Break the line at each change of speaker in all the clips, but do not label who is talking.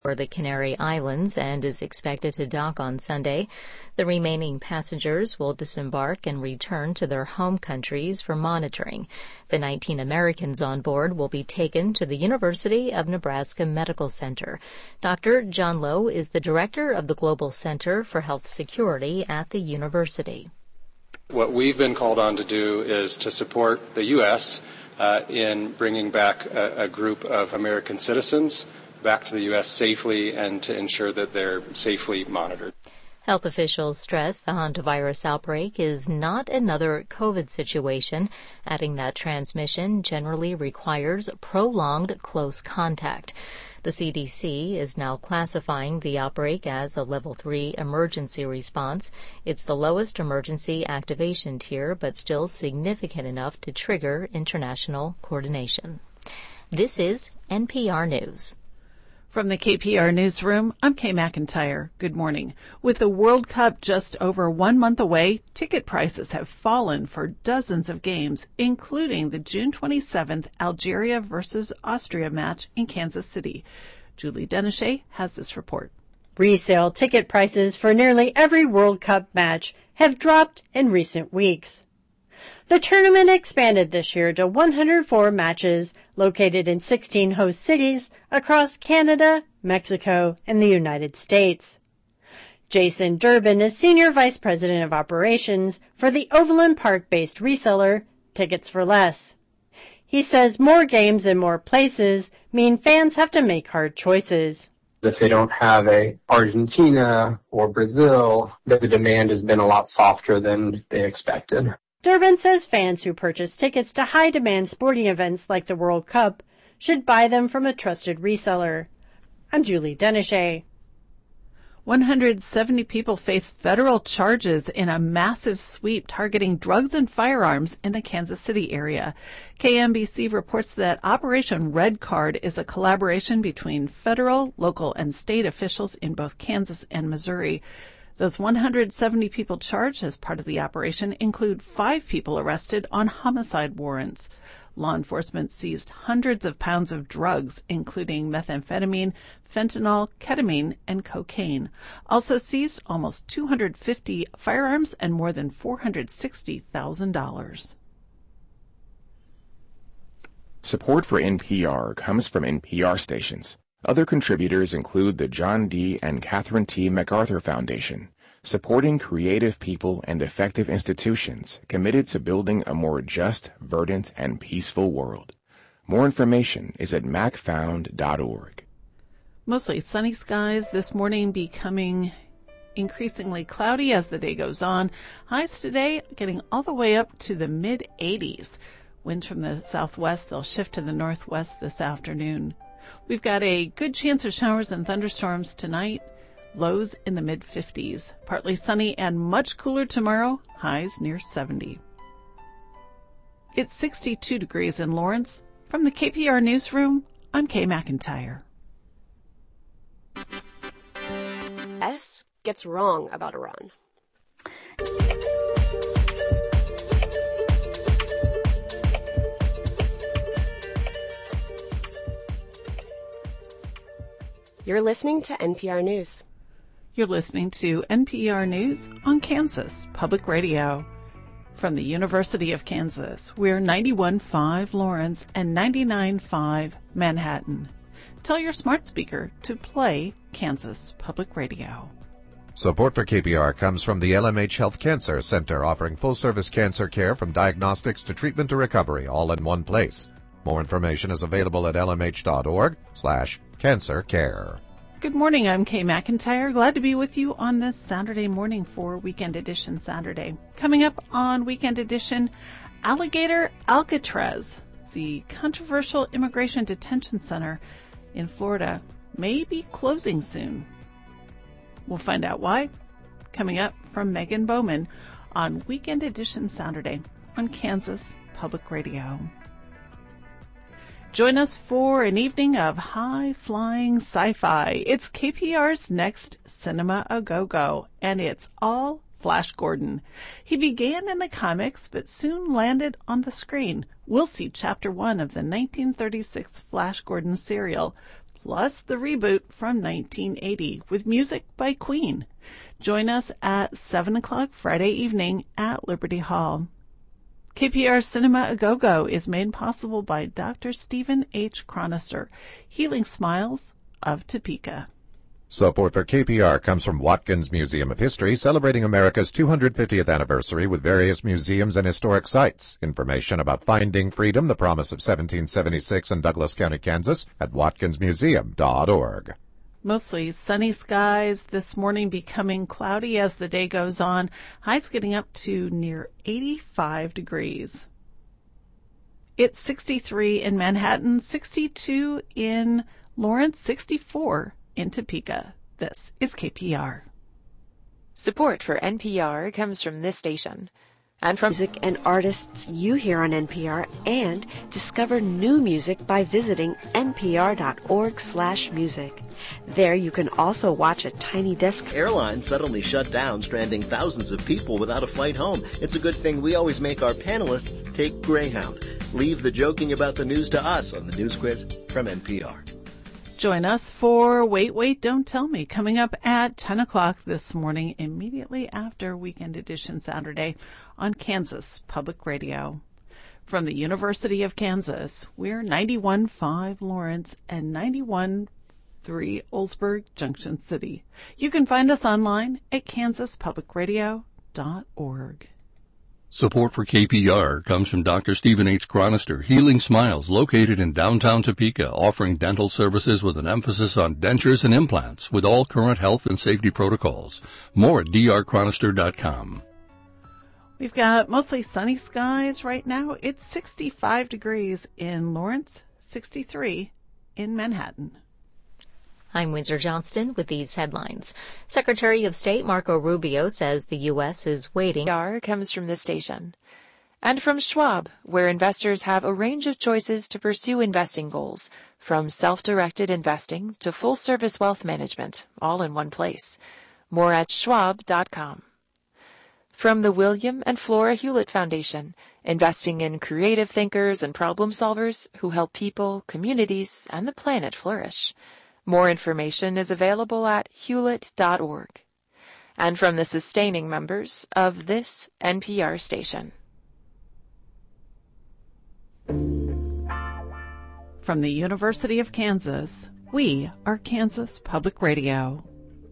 for the Canary Islands and is expected to dock on Sunday. The remaining passengers will disembark and return to their home countries for monitoring. The 19 Americans on board will be taken to the University of Nebraska Medical Center. Dr. John Lowe is the director of the Global Center for Health Security at the university.
What we've been called on to do is to support the U.S. In bringing back a group of American citizens back to the U.S. safely and to ensure that they're safely monitored.
Health officials stress the hantavirus outbreak is not another COVID situation, adding that transmission generally requires prolonged close contact. The CDC is now classifying the outbreak as a Level 3 emergency response. It's the lowest emergency activation tier, but still significant enough to trigger international coordination. This is NPR News.
From the KPR Newsroom, I'm Kay McIntyre. Good morning. With the World Cup just over 1 month away, ticket prices have fallen for dozens of games, including the June 27th Algeria versus Austria match in Kansas City. Julie Denachet has this report.
Resale ticket prices for nearly every World Cup match have dropped in recent weeks. The tournament expanded this year to 104 matches located in 16 host cities across Canada, Mexico, and the United States. Jason Durbin is Senior Vice President of Operations for the Overland Park-based reseller Tickets for Less. He says more games in more places mean fans have to make hard choices.
If they don't have a Argentina or Brazil, the demand has been a lot softer than they expected.
Durbin says fans who purchase tickets to high-demand sporting events like the World Cup should buy them from a trusted reseller. I'm Julie Denachet.
170 people face federal charges in a massive sweep targeting drugs and firearms in the Kansas City area. KMBC reports that Operation Red Card is a collaboration between federal, local, and state officials in both Kansas and Missouri. Those 170 people charged as part of the operation include 5 people arrested on homicide warrants. Law enforcement seized hundreds of pounds of drugs, including methamphetamine, fentanyl, ketamine, and cocaine. Also seized almost 250 firearms and more than $460,000.
Support for NPR comes from NPR stations. Other contributors include the John D. and Catherine T. MacArthur Foundation, supporting creative people and effective institutions committed to building a more just, verdant, and peaceful world. More information is at macfound.org.
Mostly sunny skies this morning, becoming increasingly cloudy as the day goes on. Highs today getting all the way up to the mid-80s. Winds from the southwest, they'll shift to the northwest this afternoon. We've got a good chance of showers and thunderstorms tonight. Lows in the mid-50s. Partly sunny and much cooler tomorrow. Highs near 70. It's 62 degrees in Lawrence. From the KPR Newsroom, I'm Kay McIntyre.
S gets wrong about Iran. You're listening to NPR News.
You're listening to NPR News on Kansas Public Radio. From the University of Kansas, we're 91.5 Lawrence and 99.5 Manhattan. Tell your smart speaker to play Kansas Public Radio.
Support for KPR comes from the LMH Health Cancer Center, offering full-service cancer care from diagnostics to treatment to recovery, all in one place. More information is available at lmh.org/cancer care.
Good morning, I'm Kay McIntyre. Glad to be with you on this Saturday morning for Weekend Edition Saturday. Coming up on Weekend Edition, Alligator Alcatraz, the controversial immigration detention center in Florida, may be closing soon. We'll find out why. Coming up from Megan Bowman on Weekend Edition Saturday on Kansas Public Radio. Join us for an evening of high-flying sci-fi. It's KPR's next Cinema A Go-Go, and it's all Flash Gordon. He began in the comics, but soon landed on the screen. We'll see Chapter 1 of the 1936 Flash Gordon serial, plus the reboot from 1980 with music by Queen. Join us at 7 o'clock Friday evening at Liberty Hall. KPR Cinema A Go-Go is made possible by Dr. Stephen H. Chronister, Healing Smiles of Topeka.
Support for KPR comes from Watkins Museum of History, celebrating America's 250th anniversary with various museums and historic sites. Information about Finding Freedom, the Promise of 1776 in Douglas County, Kansas, at watkinsmuseum.org.
Mostly sunny skies this morning, becoming cloudy as the day goes on. Highs getting up to near 85 degrees. It's 63 in Manhattan, 62 in Lawrence, 64 in Topeka. This is KPR.
Support for NPR comes from this station and from
music and artists you hear on NPR, and discover new music by visiting npr.org/music. There you can also watch a Tiny Desk.
Airlines suddenly shut down, stranding thousands of people without a flight home. It's a good thing we always make our panelists take Greyhound. Leave the joking about the news to us on the News Quiz from NPR.
Join us for Wait, Wait, Don't Tell Me, coming up at 10 o'clock this morning, immediately after Weekend Edition Saturday on Kansas Public Radio. From the University of Kansas, we're 91.5 Lawrence and 91.3 Oldsburg, Junction City. You can find us online at kansaspublicradio.org.
Support for KPR comes from Dr. Stephen H. Chronister, Healing Smiles, located in downtown Topeka, offering dental services with an emphasis on dentures and implants with all current health and safety protocols. More at drchronister.com.
We've got mostly sunny skies right now. It's 65 degrees in Lawrence, 63 in Manhattan.
I'm Windsor Johnston with these headlines. Secretary of State Marco Rubio says the U.S. is waiting.
Comes from this station. And from Schwab, where investors have a range of choices to pursue investing goals, from self-directed investing to full-service wealth management, all in one place. More at schwab.com. From the William and Flora Hewlett Foundation, investing in creative thinkers and problem solvers who help people, communities, and the planet flourish. More information is available at hewlett.org. And from the sustaining members of this NPR station.
From the University of Kansas, we are Kansas Public Radio.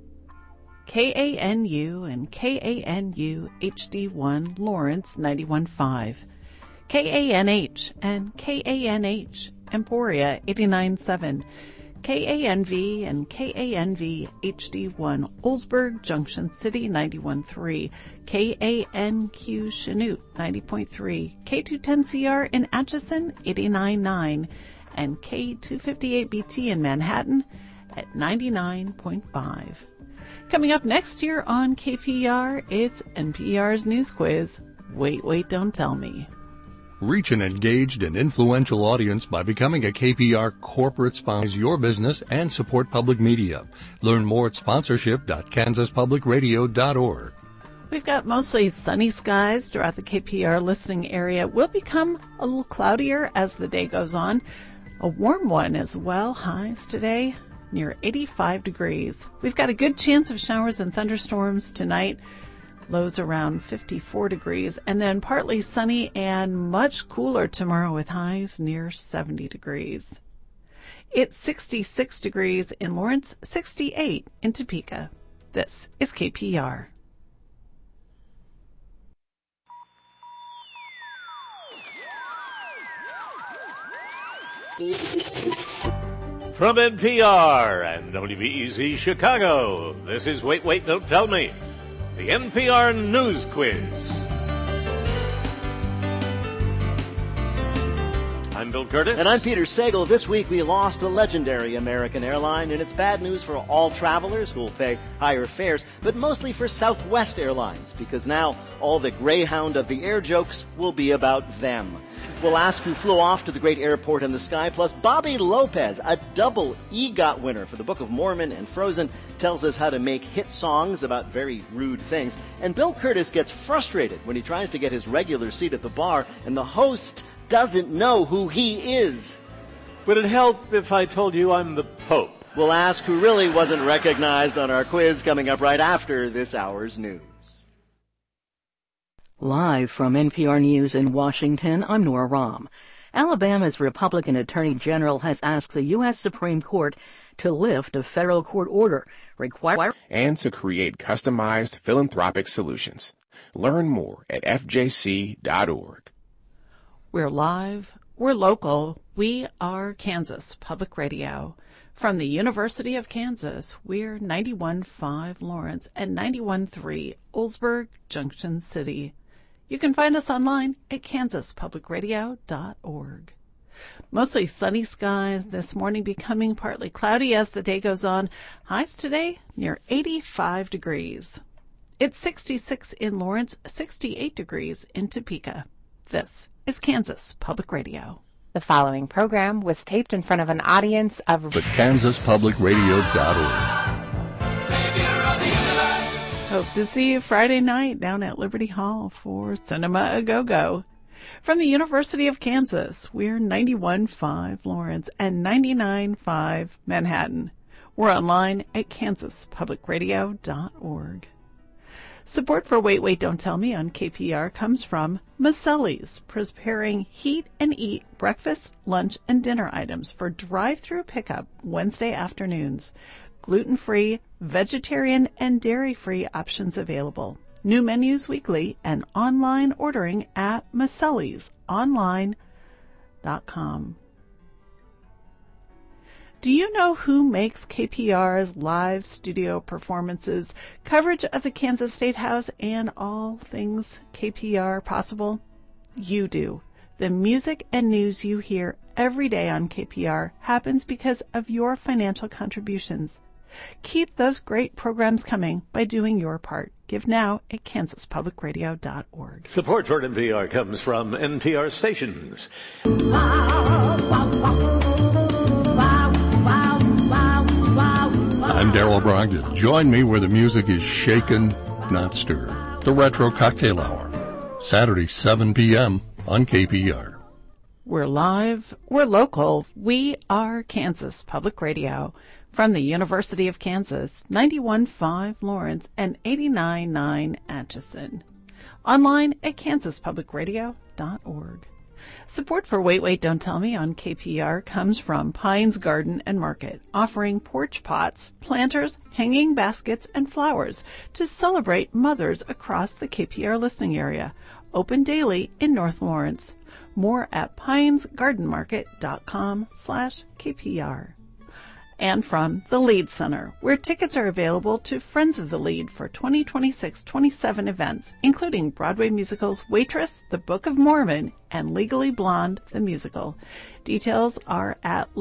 KANU and KANU HD1 Lawrence 91.5. KANH and KANH Emporia 89.7. KANV and KANV HD1 Oldsburg, Junction City 91.3, KANQ Chanute 90.3, K210CR in Atchison 89.9, and K258BT in Manhattan at 99.5. Coming up next year on KPR, it's NPR's News Quiz. Wait, Wait, Don't Tell Me.
Reach an engaged and influential audience by becoming a KPR corporate sponsor. Your business and support public media. Learn more at sponsorship.kansaspublicradio.org.
We've got mostly sunny skies throughout the KPR listening area. Will become a little cloudier as the day goes on. A warm one as well. Highs today near 85 degrees. We've got a good chance of showers and thunderstorms tonight. Lows around 54 degrees, and then partly sunny and much cooler tomorrow with highs near 70 degrees. It's 66 degrees in Lawrence, 68 in Topeka. This is KPR.
From NPR and WBEZ Chicago, this is Wait, Wait, Don't Tell Me, the NPR News Quiz. I'm Bill Curtis.
And I'm Peter Sagal. This week we lost a legendary American airline, and it's bad news for all travelers who will pay higher fares, but mostly for Southwest Airlines, because now all the Greyhound of the air jokes will be about them. We'll ask who flew off to the great airport in the sky, plus Bobby Lopez, a double EGOT winner for the Book of Mormon and Frozen, tells us how to make hit songs about very rude things. And Bill Curtis gets frustrated when he tries to get his regular seat at the bar and the host doesn't know who he is.
Would it help if I told you I'm the Pope?
We'll ask who really wasn't recognized on our quiz coming up right after this hour's news.
Live from NPR News in Washington, I'm Nora Rahm. Alabama's Republican Attorney General has asked the U.S. Supreme Court to lift a federal court order
and to create customized philanthropic solutions. Learn more at fjc.org.
We're live, we're local, we are Kansas Public Radio. From the University of Kansas, we're 91.5 Lawrence and 91.3 Oldsburg, Junction City. You can find us online at kansaspublicradio.org. Mostly sunny skies this morning, becoming partly cloudy as the day goes on. Highs today near 85 degrees. It's 66 in Lawrence, 68 degrees in Topeka. This is Kansas Public Radio.
The following program was taped in front of an audience of
KansasPublicRadio.org.
Hope to see you Friday night down at Liberty Hall for Cinema A Go-Go. From the University of Kansas, we're 91.5 Lawrence and 99.5 Manhattan. We're online at kansaspublicradio.org. Support for Wait, Wait, Don't Tell Me on KPR comes from Maselli's, preparing heat and eat breakfast, lunch, and dinner items for drive-through pickup Wednesday afternoons. Gluten-free, vegetarian, and dairy-free options available. New menus weekly and online ordering at massellisonline.com. Do you know who makes KPR's live studio performances, coverage of the Kansas State House, and all things KPR possible? You do. The music and news you hear every day on KPR happens because of your financial contributions. Keep those great programs coming by doing your part. Give now at kansaspublicradio.org.
Support for NPR comes from NPR stations.
I'm Darrell Brogdon. Join me where the music is shaken, not stirred. The Retro Cocktail Hour, Saturday, 7 p.m. on KPR.
We're live, we're local, we are Kansas Public Radio. From the University of Kansas, 91.5 Lawrence and 89.9 Atchison. Online at kansaspublicradio.org. Support for Wait, Wait, Don't Tell Me on KPR comes from Pines Garden and Market, offering porch pots, planters, hanging baskets, and flowers to celebrate mothers across the KPR listening area. Open daily in North Lawrence. More at pinesgardenmarket.com/KPR. And from the Lead Center, where tickets are available to Friends of the Lead for 2026-27 events, including Broadway musicals Waitress, The Book of Mormon, and Legally Blonde, the musical. Details are at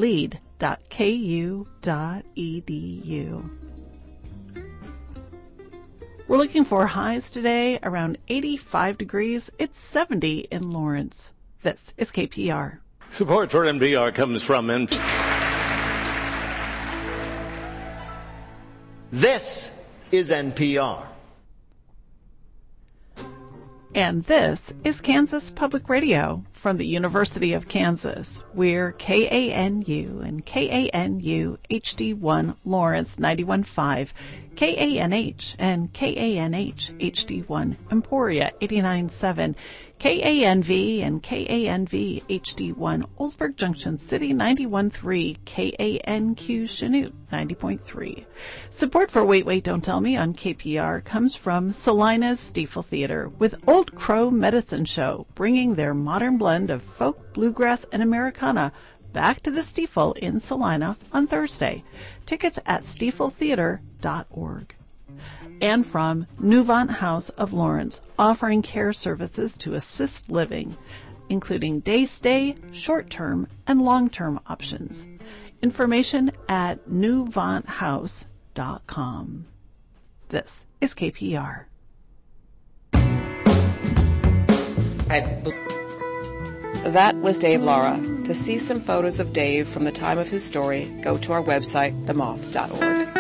lead.ku.edu. We're looking for highs today around 85 degrees. It's 70 in Lawrence. This is KPR.
Support for NPR comes from NPR.
This is NPR.
And this is Kansas Public Radio from the University of Kansas. We're KANU and KANU HD1 Lawrence 91.5, KANH and KANH HD1 Emporia 89.7, KANV and KANV HD1 Oldsburg Junction City 91.3, KANQ Chanute 90.3. Support for Wait, Wait, Don't Tell Me on KPR comes from Salina's Stiefel Theater with Old Crow Medicine Show, bringing their modern blend of folk, bluegrass, and Americana back to the Stiefel in Salina on Thursday. Tickets at stiefeltheater.org. And from Newvant House of Lawrence, offering care services to assist living, including day stay, short-term, and long-term options. Information at newvanthouse.com. This is KPR.
That was Dave Lara. To see some photos of Dave from the time of his story, go to our website, themoth.org.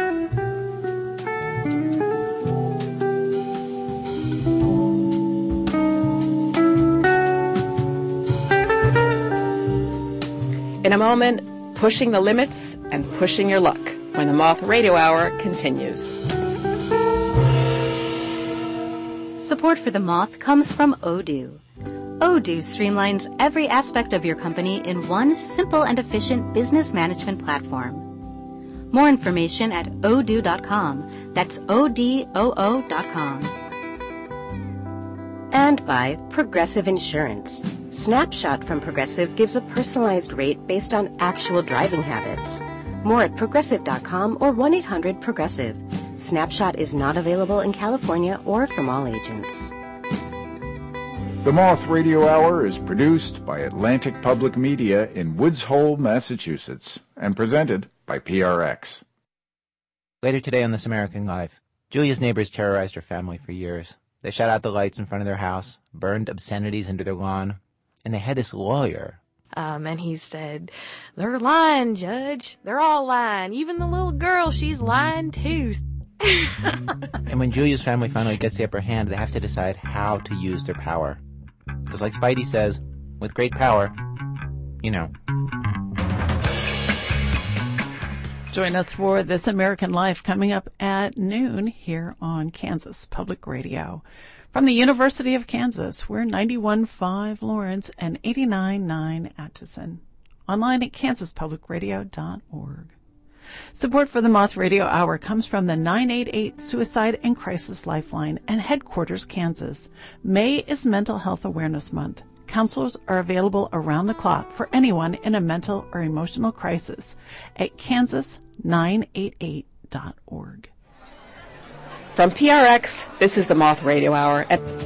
In a moment, pushing the limits and pushing your luck when the Moth Radio Hour continues.
Support for The Moth comes from Odoo. Odoo streamlines every aspect of your company in one simple and efficient business management platform. More information at odoo.com. That's ODOO.com.
And by Progressive Insurance. Snapshot from Progressive gives a personalized rate based on actual driving habits. More at Progressive.com or 1-800-PROGRESSIVE. Snapshot is not available in California or from all agents.
The Moth Radio Hour is produced by Atlantic Public Media in Woods Hole, Massachusetts, and presented by PRX.
Later today on This American Life, Julia's neighbors terrorized her family for years. They shut out the lights in front of their house, burned obscenities into their lawn, and they had this lawyer.
And he said, "They're lying, Judge. They're all lying. Even the little girl, she's lying too."
And when Julia's family finally gets the upper hand, they have to decide how to use their power. Because like Spidey says, with great power, you know.
Join us for This American Life coming up at noon here on Kansas Public Radio. From the University of Kansas, we're 91.5 Lawrence and 89.9 Atchison. Online at kansaspublicradio.org. Support for the Moth Radio Hour comes from the 988 Suicide and Crisis Lifeline and Headquarters, Kansas. May is Mental Health Awareness Month. Counselors are available around the clock for anyone in a mental or emotional crisis at kansas988.org.
From PRX, this is the Moth Radio Hour.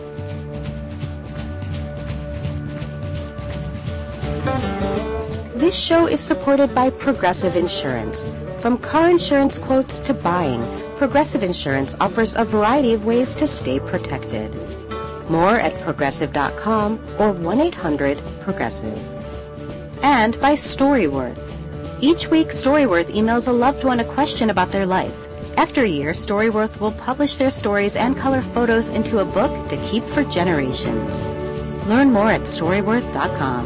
This show is supported by Progressive Insurance. From car insurance quotes to buying, Progressive Insurance offers a variety of ways to stay protected. More at Progressive.com or 1-800-PROGRESSIVE. And by Storyworth. Each week, Storyworth emails a loved one a question about their life. After a year, Storyworth will publish their stories and color photos into a book to keep for generations. Learn more at Storyworth.com.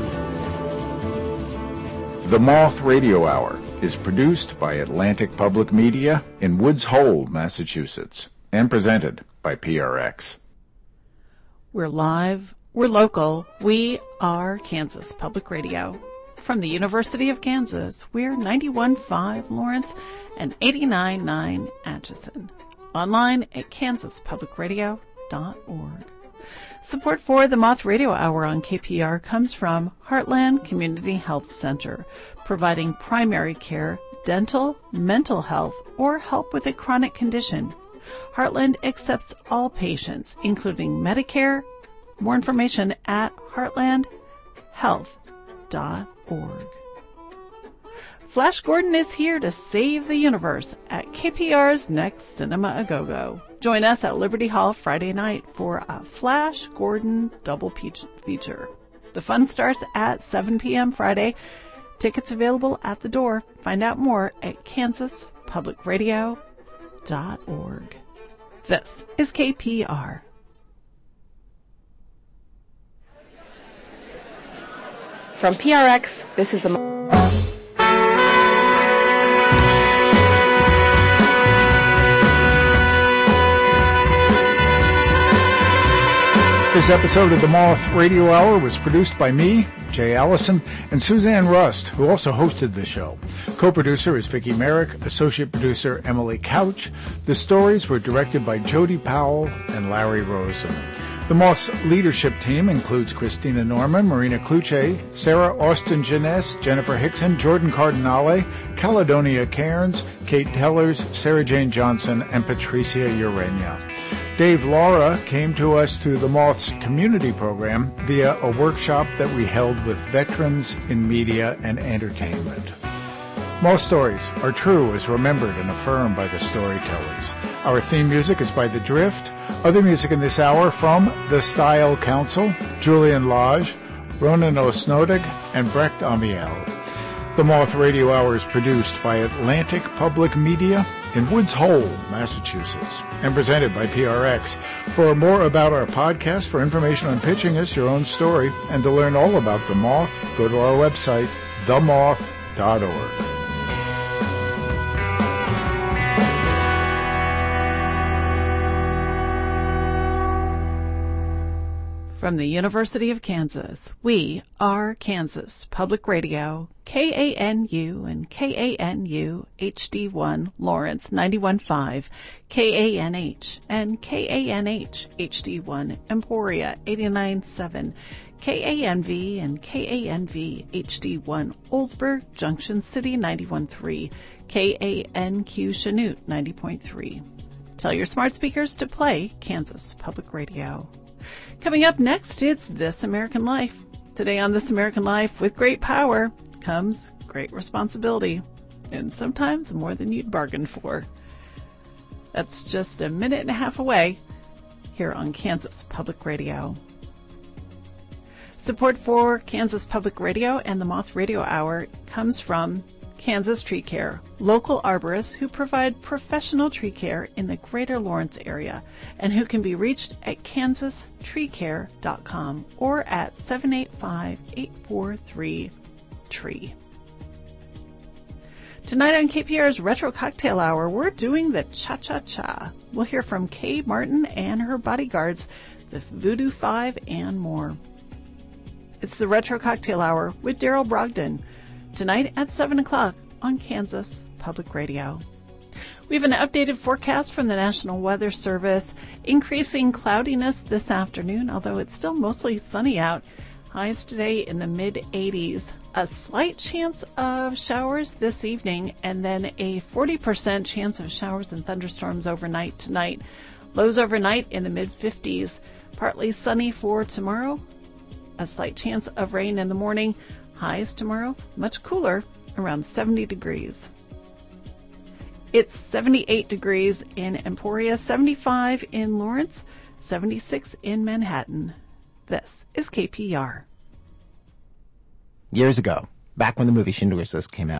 The Moth Radio Hour is produced by Atlantic Public Media in Woods Hole, Massachusetts, and presented by PRX.
We're live, we're local, we are Kansas Public Radio. From the University of Kansas, we're 91.5 Lawrence and 89.9 Atchison. Online at kansaspublicradio.org. Support for the Moth Radio Hour on KPR comes from Heartland Community Health Center, providing primary care, dental, mental health, or help with a chronic condition. Heartland accepts all patients, including Medicare. More information at heartlandhealth.org. Flash Gordon is here to save the universe at KPR's next Cinema A-Go-Go. Join us at Liberty Hall Friday night for a Flash Gordon double feature. The fun starts at 7 p.m. Friday. Tickets available at the door. Find out more at kansaspublicradio.org. This is KPR.
From PRX, this is the...
This episode of the Moth Radio Hour was produced by me, Jay Allison, and Suzanne Rust, who also hosted the show. Co-producer is Vicki Merrick, associate producer Emily Couch. The stories were directed by Jody Powell and Larry Rosen. The Moth's leadership team includes Christina Norman, Marina Kluche, Sarah Austin Jeunesse, Jennifer Hickson, Jordan Cardinale, Caledonia Cairns, Kate Tellers, Sarah Jane Johnson, and Patricia Urania. Dave Laura came to us through the Moth's community program via a workshop that we held with veterans in media and entertainment. Moth stories are true as remembered and affirmed by the storytellers. Our theme music is by The Drift. Other music in this hour from The Style Council, Julian Lodge, Ronan Osnodig, and Brecht Amiel. The Moth Radio Hour is produced by Atlantic Public Media in Woods Hole, Massachusetts, and presented by PRX. For more about our podcast, for information on pitching us your own story, and to learn all about The Moth, go to our website, themoth.com.
From the University of Kansas, we are Kansas Public Radio, KANU and KANU HD1 Lawrence 91.5, KANH and KANH HD1 Emporia 89.7, KANV and KANV HD1 Oldsburg Junction City 91.3, KANQ Chanute 90.3. Tell your smart speakers to play Kansas Public Radio. Coming up next, it's This American Life. Today on This American Life, with great power comes great responsibility, and sometimes more than you'd bargained for. That's just a minute and a half away here on Kansas Public Radio. Support for Kansas Public Radio and the Moth Radio Hour comes from Kansas Tree Care, local arborists who provide professional tree care in the greater Lawrence area and who can be reached at kansastreecare.com or at 785-843-TREE. Tonight on KPR's Retro Cocktail Hour, we're doing the Cha-Cha-Cha. We'll hear from Kay Martin and her bodyguards, the Voodoo Five, and more. It's the Retro Cocktail Hour with Daryl Brogdon, tonight at 7 o'clock on Kansas Public Radio. We have an updated forecast from the National Weather Service. Increasing cloudiness this afternoon, although it's still mostly sunny out. Highs today in the mid-80s. A slight chance of showers this evening, and then a 40% chance of showers and thunderstorms overnight tonight. Lows overnight in the mid-50s. Partly sunny for tomorrow. A slight chance of rain in the morning. Highs tomorrow, much cooler, around 70 degrees. It's 78 degrees in Emporia, 75 in Lawrence, 76 in Manhattan. This is KPR.
Years ago, back when the movie Schindler's List came out,